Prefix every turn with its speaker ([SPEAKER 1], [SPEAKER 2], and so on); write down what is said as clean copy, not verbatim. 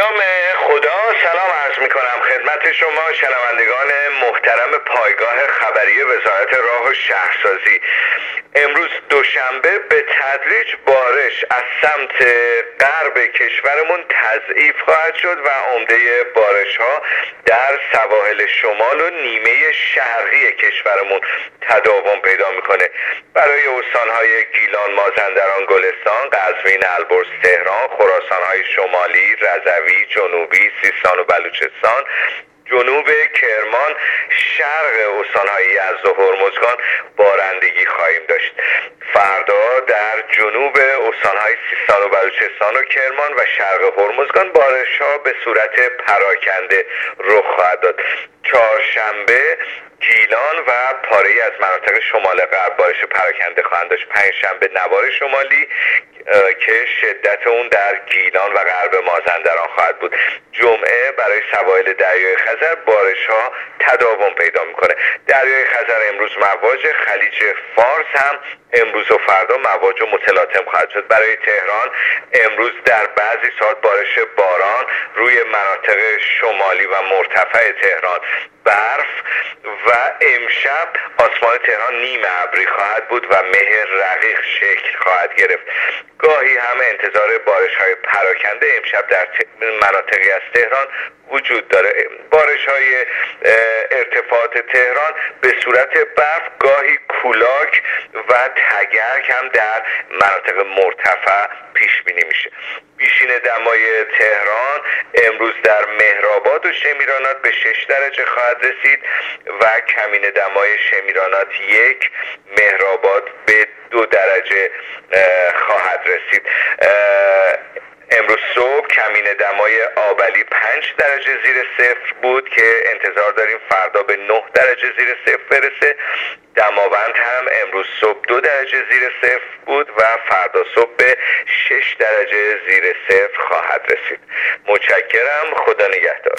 [SPEAKER 1] نام خدا. سلام عرض می کنم خدمت شما شنوندگان محترم پایگاه خبری وزارت راه و شهرسازی. امروز دوشنبه به تدریج بارش از سمت غرب کشورمون تضعیف خواهد شد و عمده بارش ها در سواحل شمال و نیمه شرقی کشورمون تداوم پیدا میکنه. برای استانهای گیلان، مازندران، گلستان، قزوین، البرز، تهران، خراسانهای شمالی، رضوی، جنوبی، سیستان و بلوچستان، جنوب کرمان، شرق استانهای یزد و هرمزگان بارندگی خواهیم داشت. فردا در جنوب استانهای سیستان و بلوچستان و کرمان و شرق هرمزگان بارش‌ها به صورت پراکنده رخ خواهد داد. چهارشنبه گیلان و پاره‌ای از مناطق شمال غرب بارش پراکنده خواهند داشت. پنجشنبه نوار شمالی که شدت اون در گیلان و غرب مازندران خواهد بود. جمعه برای سواحل دریای خزر بارش ها تداوم پیدا میکنه. دریای خزر امروز مواج، خلیج فارس هم امروز و فردا مواج و متلاطم خواهد شد. برای تهران امروز در بعضی ساعات بارش باران روی مناطق شمالی و مرتفع تهران برف و امشب آسمان تهران نیمه ابری خواهد بود و مه رقیق شکل خواهد گرفت. گاهی هم انتظار بارش‌های پراکنده امشب در مناطقی از تهران وجود داره. بارش‌های ارتفاعات تهران به صورت برف، گاهی کولاک و تگرگ هم در مناطق مرتفع پیش بینی میشه. بیشین دمای تهران امروز در مهرآباد و شمیرانات به 6 درجه خواهد رسید و کمین دمای شمیرانات 1، مهرآباد به 2 درجه خواهد رسید. امروز صبح کمین دمای آبلی 5 درجه زیر صفر بود که انتظار داریم فردا به 9 درجه زیر صفر برسه. دماوند هم امروز صبح 2 درجه زیر صفر بود و فردا صبح به 6 درجه زیر صفر خواهد رسید. متشکرم. خدا نگهدار.